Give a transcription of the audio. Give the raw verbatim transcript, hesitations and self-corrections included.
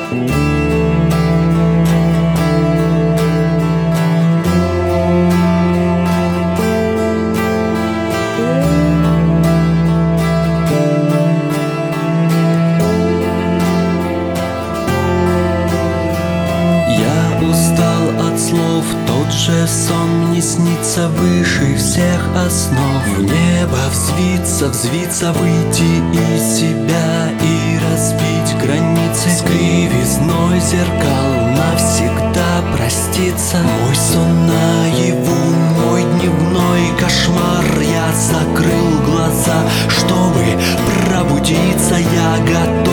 Тот же сон мне снится выше всех основ. В небо взвиться, взвиться, выйти из себя и разбить границы. С кривизной зеркал навсегда проститься. Мой сон наяву, мой дневной кошмар. Я закрыл глаза, чтобы пробудиться. Я готов